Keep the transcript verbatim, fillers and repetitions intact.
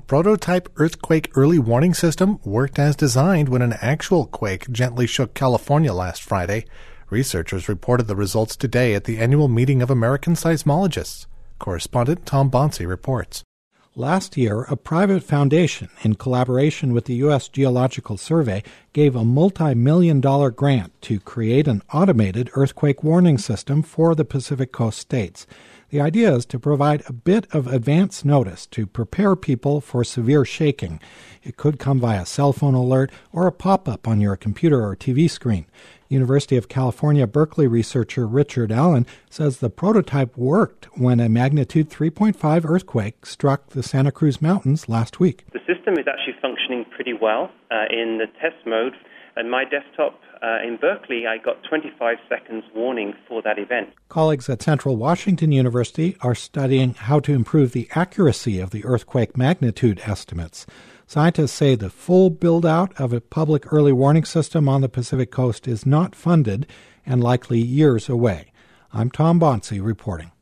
prototype earthquake early warning system worked as designed when an actual quake gently shook California last Friday. Researchers reported the results today at the annual meeting of American seismologists. Correspondent Tom Bonsi reports. Last year, a private foundation, in collaboration with the U S Geological Survey, gave a multi-million dollar grant to create an automated earthquake warning system for the Pacific Coast states. The idea is to provide a bit of advance notice to prepare people for severe shaking. It could come via cell phone alert or a pop-up on your computer or T V screen. University of California, Berkeley researcher Richard Allen says the prototype worked when a magnitude three point five earthquake struck the Santa Cruz Mountains last week. The system is actually functioning pretty well uh, in the test mode. On my desktop uh, in Berkeley, I got twenty-five seconds warning for that event. Colleagues at Central Washington University are studying how to improve the accuracy of the earthquake magnitude estimates. Scientists say the full build-out of a public early warning system on the Pacific Coast is not funded and likely years away. I'm Tom Bonsi reporting.